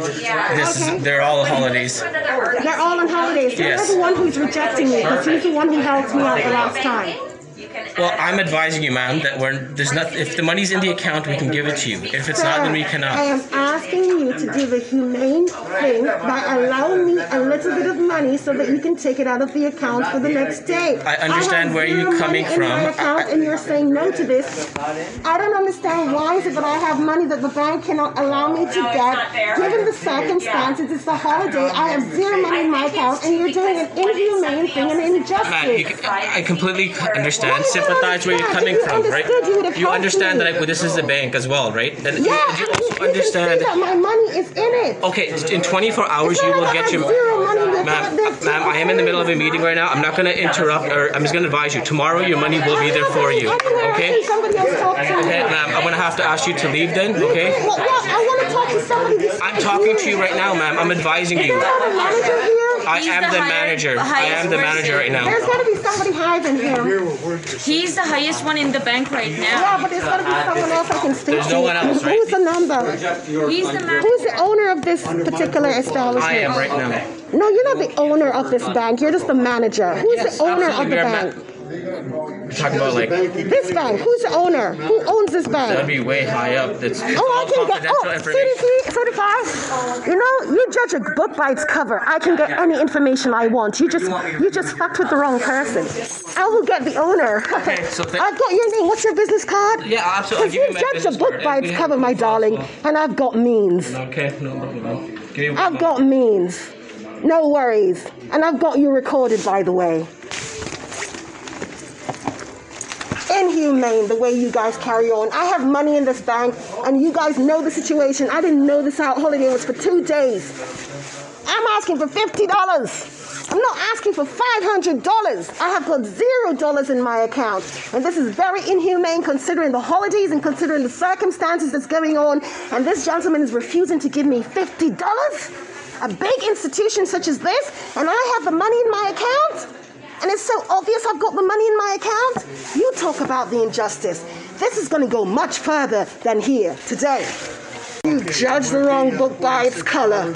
This Okay. is, they're all on holidays. They're all on holidays. So Yes. you're the one who's rejecting me because he's the one who helped me out the last time. Well, I'm advising you, ma'am, that we're there's not. If the money's in the account, we can give it to you. If it's not, then we I cannot. am asking you to do the humane thing by allowing me a little bit of money so that you can take it out of the account for the next day. I understand have where zero you're coming money from. in my account and you're saying no to this. I don't understand why is it that I have money that the bank cannot allow me to get. Given the circumstances, it's a holiday. I have zero money in my account and you're doing an inhumane thing and injustice. Man, you, can- I completely understand, sympathize where you're coming from, right? You understand that I, well, this is the bank as well, right? And Yeah, you, you also understand. see that my money is in it. Okay, in twenty-four hours you will get your. Ma'am, ma'am, I am in the middle of a meeting right now. I'm not going to interrupt, or I'm just going to advise you. Tomorrow your money will be there for you. Okay? Somebody else talk to me. Okay, ma'am, I'm going to have to ask you to leave then. Okay? Well, well, I want to talk to somebody. I'm talking to you right now, ma'am. I'm advising you. Is there not a manager here? I he's am the, higher- manager. I highest am the person. manager right now. There's gotta be somebody higher than him. He's the highest one in the bank right now. Yeah, but there's gotta be someone else I can speak There's to. no one else, right? Who's the number? He's the manager. Who's the owner of this particular establishment? I am right now. No, you're not the owner of this bank. You're just the manager. Who's Yes, the owner absolutely. of the We are bank? We're talking about like This bank. Who's the owner? Who owns this bank? that'd be way high up. That's it's Oh, all I can get. confidential Oh, information. C D C, certified. You know, you judge a book by its cover. I can get any information I want. You just, you just fucked with the wrong person. I will get the owner. Okay, so th- I've got your name. What's your business card? Yeah, absolutely. Because you judge a book by its cover, my darling, and I've got means. Okay, no problem. Give me one I've got means. No worries. And I've got you recorded, by the way. Inhumane the way you guys carry on. I have money in this bank, and you guys know the situation. I didn't know this out holiday was for two days. I'm asking for fifty dollars. I'm not asking for five hundred dollars. I have got zero dollars in my account. And this is very inhumane considering the holidays and considering the circumstances that's going on. And this gentleman is refusing to give me fifty dollars? A big institution such as this, and I have the money in my account? And it's so obvious I've got the money in my account? You talk about the injustice. This is going to go much further than here today. You judge the wrong book by its color.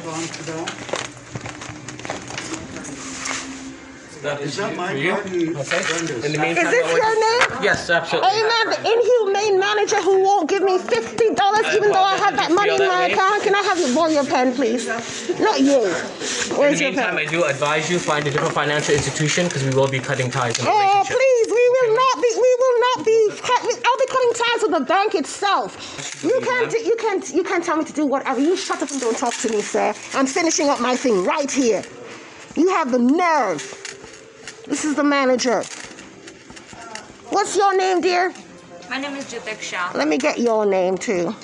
Is that my you? Okay. In the Is meantime, this your name? Yes, absolutely. Amen. The inhumane manager who won't give me fifty dollars even though I have that money in my account. Can I have your, borrow your pen, please? Not you. Where's In your the meantime, pen? I do advise you find a different financial institution because we will be cutting ties in the Oh, relationship. please, we will not be, we will not be, I'll be cutting ties with the bank itself. You can't, you can't, you can't tell me to do whatever. You shut up and don't talk to me, sir. I'm finishing up my thing right here. You have the nerve. This is the manager. What's your name, dear? My name is Jitek Shah. Let me get your name, too.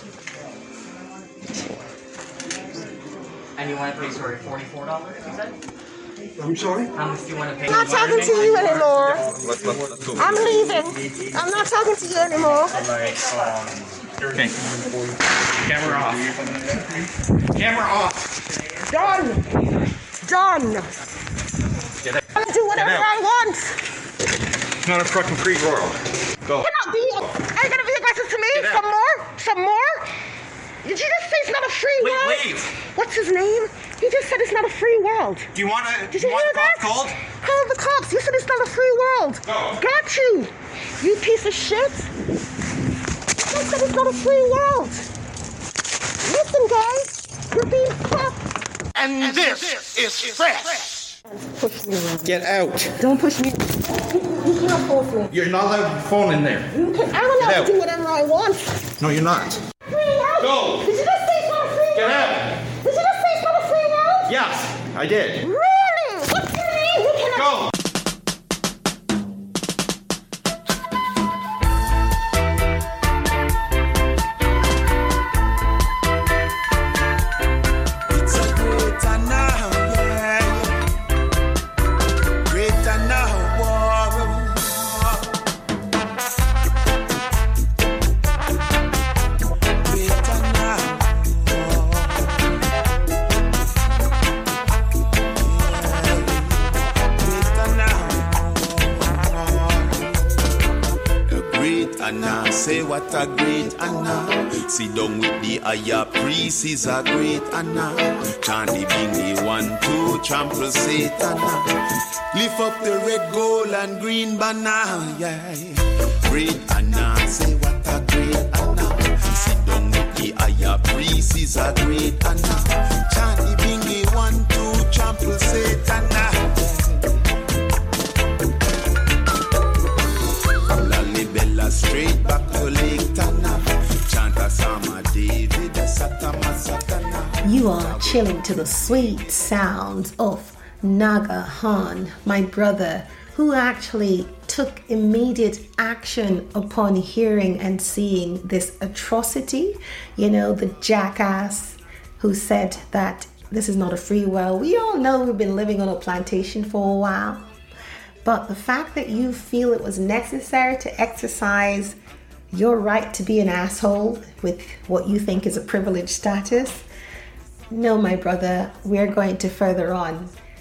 And you want to pay, sorry, forty-four dollars, you said? I'm sorry? How much do you want to pay? I'm not talking to you anymore. Let's, let's, let's go. I'm leaving. I'm not talking to you anymore. Okay. Camera off. Camera off. Done. Done. Get it. I do whatever Get out. I want. It's not a fucking free world. Go. Cannot be. Are you gonna be aggressive to me? Get out. Some more? Some more? Did you just say it's not a free Wait, world? leave. What's his name? He just said it's not a free world. Do you want to? Did Do you you want hear the cops that? called? Call the cops. You said it's not a free world. Go. Got you. You piece of shit. You said it's not a free world. Listen, guys. You're being fucked. And this is fresh. Push me around. Get out. Don't push me. You, you can't force me. You're not allowed your phone in there. You can, I'm allowed Get to out. do whatever I want. No, you're not. Free world. Go. Did you just say it's not a free Get world? out. Did you just say it's not a free world? Yes, I did. Really? What's your name? You cannot. Go. It's a greater now, yeah. Greater now, war. Greater now, greater now. A great Anna, say what a great Anna. Sit down with the higher priest is a great Anna. Chant the bingy one, two, trample Satan. Lift up the red, gold and green banner, yeah. Great Anna, say what a great Anna. Sit down with the higher priest is a great Anna. Chant the bingy one, two, trample Satan. Lalibela straight back to Lake Tana. Chant a psalm of David, a Satama Satana. You are chilling to the sweet sounds of Naga Han, my brother, who actually took immediate action upon hearing and seeing this atrocity. You know, the jackass who said that this is not a free world. We all know we've been living on a plantation for a while. But the fact that you feel it was necessary to exercise your right to be an asshole with what you think is a privileged status, no, my brother, we're going to further on.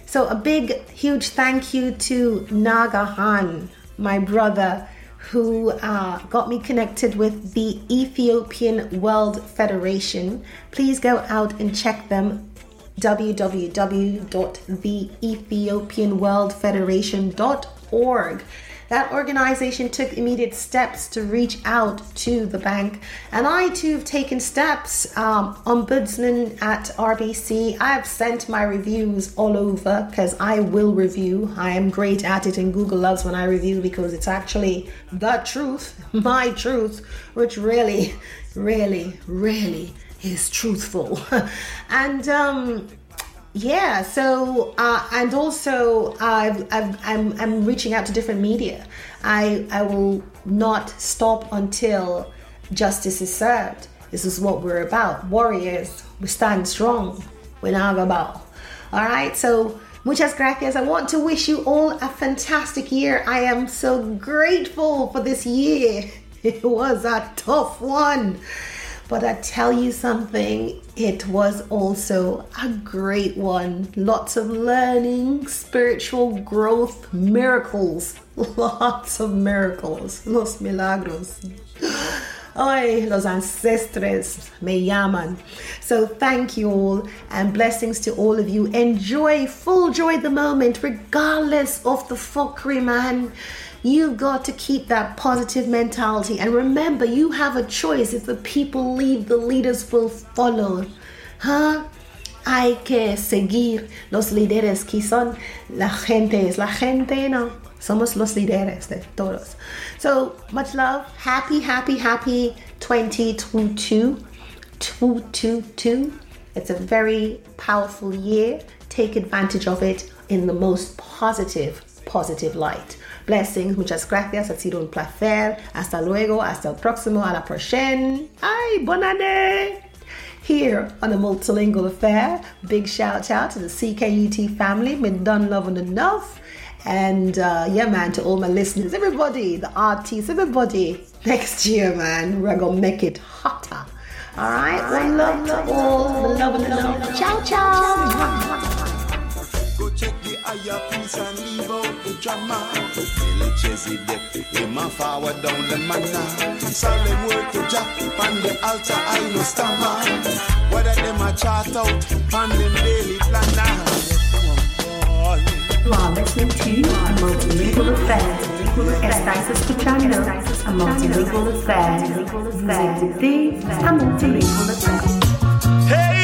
So a big, huge thank you to Nagahan, my brother, who uh, got me connected with the Ethiopian World Federation. Please go out and check them, w w w dot the ethiopian world federation dot org. That organization took immediate steps to reach out to the bank, and I too have taken steps. Um, Ombudsman at R B C, I have sent my reviews all over because I will review. I am great at it, and Google loves when I review because it's actually the truth, my truth, which really, really, really is truthful. And um yeah, so uh, and also I've, I've, I'm I'm reaching out to different media. I I will not stop until justice is served. This is what we're about. Warriors, we stand strong. We not go bow. All right. So muchas gracias. I want to wish you all a fantastic year. I am so grateful for this year. It was a tough one. But I tell you something, it was also a great one. Lots of learning, spiritual growth, miracles. Lots of miracles. Los milagros. Ay, los ancestres me llaman. So thank you all, and blessings to all of you. Enjoy, full joy the moment, regardless of the fuckery, man. You've got to keep that positive mentality. And remember, you have a choice. If the people leave, the leaders will follow. Huh? Hay que seguir los líderes que son la gente. Es la gente, no. Somos los líderes de todos. So, much love. Happy, happy, happy twenty twenty-two. two twenty-two. It's a very powerful year. Take advantage of it in the most positive, positive light. Blessings, muchas gracias, ha sido un placer. Hasta luego, hasta el próximo, a la próxima. Ay, bonne année! Here on the Multilingual Affair, big shout out to the C K U T family, been done loving enough. And uh, yeah, man, to all my listeners, everybody, the artists, everybody, next year, man, we're gonna make it hotter. All right, one love to all, the love and the love. Ciao, ciao. Go check the higher piece and leave out the drama. Villages it in my forward down the manna. Solid word to Jack, on the altar I no stammer. Whether them a chart out, on them daily planner. You are listening to a Multilingual Affair. Estás escuchando a Multilingual Affair. Music de a Multilingual Affair. Hey!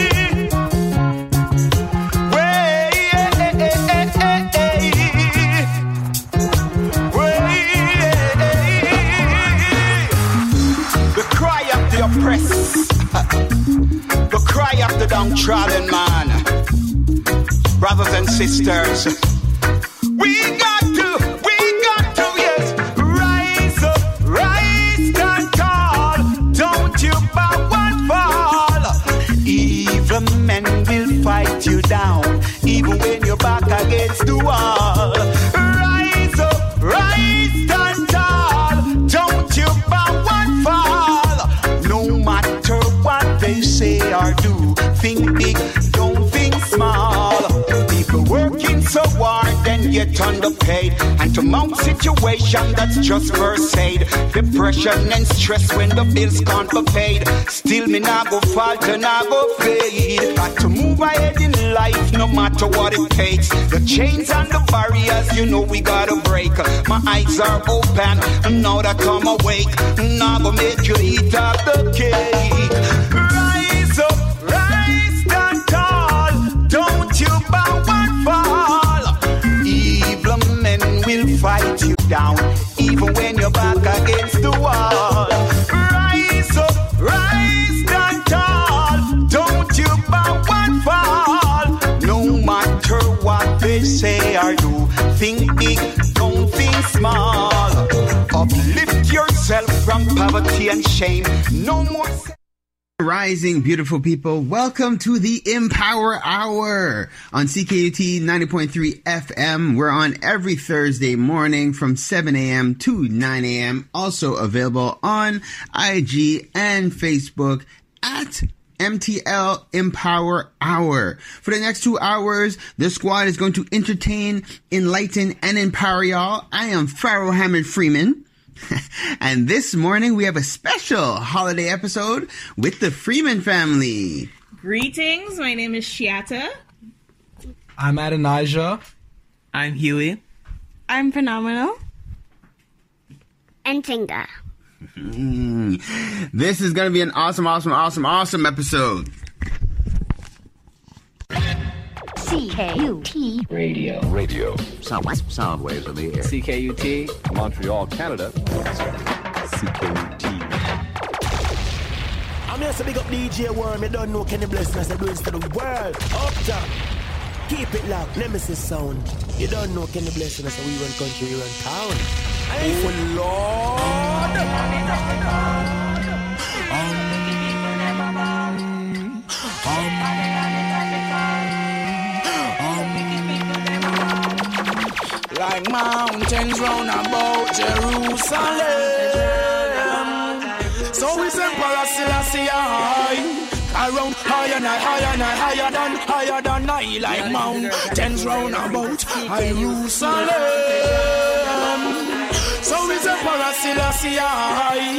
Oppressed, the cry of the downtrodden man. Brothers and sisters, we got to, we got to, yes, rise up, rise stand tall. Don't you bow and fall. Evil men will fight you down, even when you're back against the wall. Rise up, rise stand tall. Don't you bow and fall. No matter what they say or do, think big, don't think small. People working so hard and yet underpaid, and to mount situation that's just first aid. Depression and stress when the bills can't be paid. Still me nah go falter, nah go fade. Got to move ahead in life no matter what it takes. The chains and the barriers, you know we gotta break. My eyes are open, and now that I'm awake, nah go make you eat up the cake. Rise up, rise stand tall. Don't you bow and fall. Evil men will fight you down, even when you're back against the wall. Rise up, rise stand tall. Don't you bow and fall. No matter what they say or do, think big, don't think small. Uplift yourself from poverty and shame. No more. Rising, beautiful people. Welcome to the Empower Hour on C K U T ninety point three F M. We're on every Thursday morning from seven a.m. to nine a.m. Also available on I G and Facebook at M T L Empower Hour. For the next two hours, the squad is going to entertain, enlighten, and empower y'all. I am Pharaoh Hammond Freeman. And this morning we have a special holiday episode with the Freeman family. Greetings, my name is Shiata. I'm Adonijah. I'm Huey. I'm Phenomenal. And Tinga. Mm. This is going to be an awesome, awesome, awesome, awesome episode. C K U T Radio. Radio. Sound, sound waves in the air. C K U T. Montreal, Canada. C K U T. I'm here to big up D J Worm. You don't know Kenny Blessing as I do it to the world. Up top. Keep it locked. Nemesis sound. You don't know Kenny Blessing as we run country, we run town. Oh, Lord. Like mountains round about Jerusalem. So is Emperor Selassie high. Around higher and higher and higher than higher than I. Like mountains round about Jerusalem. So is Emperor Selassie high.